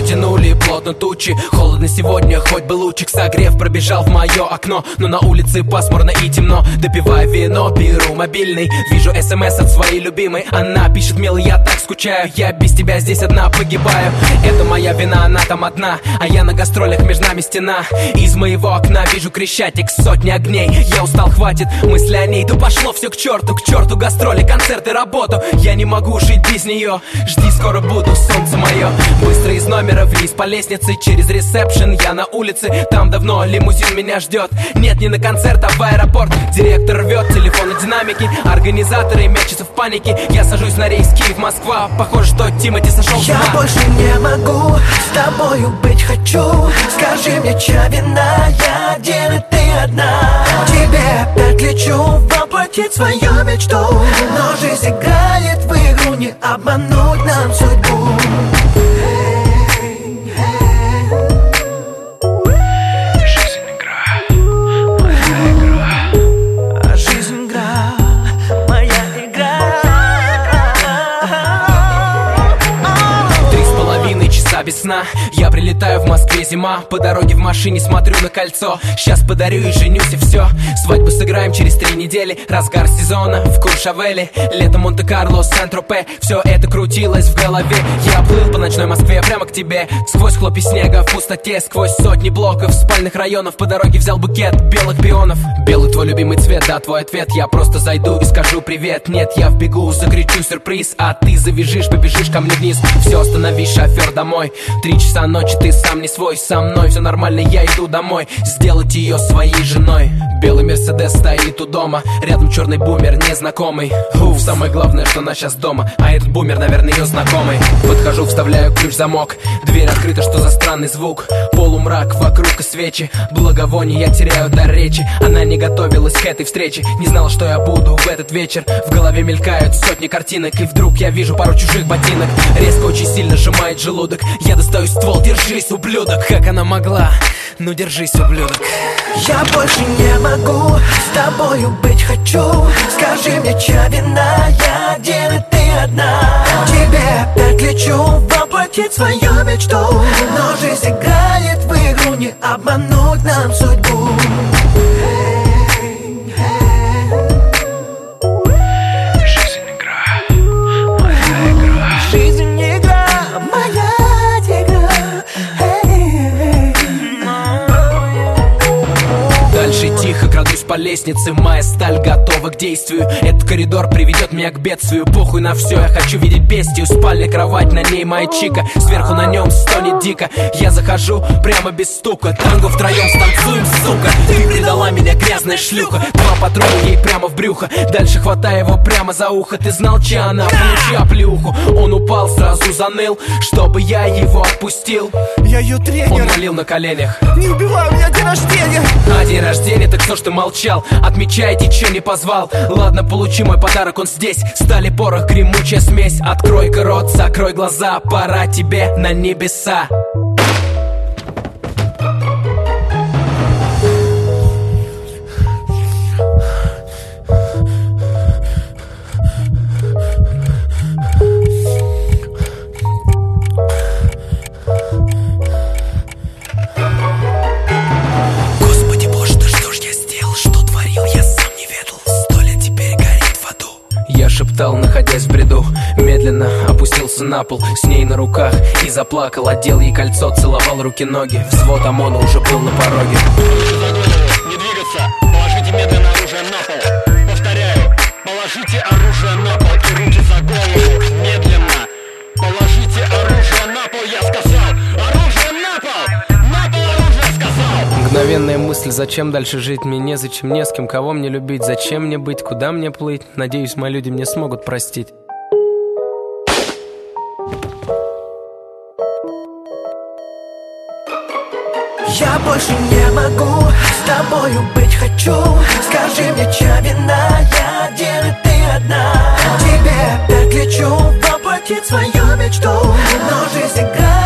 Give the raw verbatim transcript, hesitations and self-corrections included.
Затянули плотно тучи, холодно сегодня, хоть бы лучик согрев пробежал в мое окно. Но на улице пасмурно и темно. Допиваю вино, беру мобильный, вижу смс от своей любимой. Она пишет: милый, я так скучаю, я без тебя здесь одна погибаю. Это моя вина, она там одна, а я на гастролях, между нами стена. Из моего окна вижу Крещатик, сотни огней. Я устал, хватит мысли о ней. Да пошло все к черту, к черту гастроли, концерты, работу. Я не могу жить без нее. Жди, скоро буду, солнце мое. Быстро из номера вниз по лестнице, через ресепшн я на улице. Там давно лимузин меня ждет. Нет, не на концерт, а в аэропорт. Директор рвет телефон и динамики. Организаторы мечутся в панике. Я сажусь на рейс Киев-Москва. Похоже, что Тимати сошел с ума. Я больше не могу с тобою быть, хочу. Скажи мне, чья вина, я один и ты одна. Тебе опять лечу воплотить свою мечту. Но жизнь играет в игру, не обмануть нам судьбу. Без сна, я прилетаю в Москве, зима. По дороге в машине смотрю на кольцо. Сейчас подарю и женюсь, и все. Свадьбу сыграем через три недели. Разгар сезона в Куршавеле. Лето Монте-Карло, Сент-Тропе. Все это крутилось в голове. Я плыл по ночной Москве прямо к тебе. Сквозь хлопья снега в пустоте. Сквозь сотни блоков спальных районов. По дороге взял букет белых пионов. Белый твой любимый цвет, да, твой ответ. Я просто зайду и скажу привет. Нет, я вбегу, закричу сюрприз. А ты завяжешь, побежишь ко мне вниз. Все, останови, шофер, домой. Три часа ночи, ты сам не свой. Со мной все нормально, я иду домой. Сделать ее своей женой. Белый Мерседес стоит у дома. Рядом черный бумер, незнакомый. Уф, самое главное, что она сейчас дома. А этот бумер, наверное, ее знакомый. Подхожу, вставляю ключ в замок. Дверь открыта, что за странный звук. Полумрак, вокруг и свечи. Благовоние, я теряю дар речи. Она не готовилась к этой встрече. Не знала, что я буду в этот вечер. В голове мелькают сотни картинок. И вдруг я вижу пару чужих ботинок. Резко очень сильно сжимает желудок. Я достаю ствол, держись, ублюдок. Как она могла? Ну держись, ублюдок. Я больше не могу с тобою быть, хочу. Скажи мне, чья вина, я один и ты одна. Тебе опять лечу воплотить свою мечту. Но жизнь играет в игру, не обмануть нам судьбу. Тихо крадусь по лестнице, моя сталь готова к действию. Этот коридор приведет меня к бедствию. Похуй на все, я хочу видеть бестию. Спальня, кровать, на ней моя чика. Сверху на нем стонет дико. Я захожу прямо без стука. Танго втроем станцуем, сука. Ты предала меня, грязная шлюха. Два патрона ей прямо в брюхо. Дальше хватая его прямо за ухо. Ты знал, чья она? Получи оплеуху. Он упал, сразу заныл, чтобы я его отпустил. Я ее тренер. Он молил на коленях: не убивай, у меня день рождения. А день рождения, так кто ж ты молчал? Отмечайте, че не позвал. Ладно, получи мой подарок, он здесь. Стали, порох, гремучая смесь. Открой-ка рот, закрой глаза. Пора тебе на небеса. Шептал, находясь в бреду. Медленно опустился на пол, с ней на руках, и заплакал. Одел ей кольцо, целовал руки-ноги. Взвод ОМОНа уже был на пороге. Не двигаться, положите медленно оружие на пол. Повторяю, положите оружие на пол и руки за голову. Медленно положите оружие на пол, я сказал. Оружие на пол! На пол оружие сказал! Мгновенная мысль: зачем дальше жить? Мне незачем, не с кем, кого мне любить. Зачем мне быть, куда мне плыть? Надеюсь, мои люди мне смогут простить. Я больше не могу с тобою быть, хочу. Скажи мне, чья вина, я один и ты одна. Тебе опять лечу воплотить свою мечту. Но жизнь играет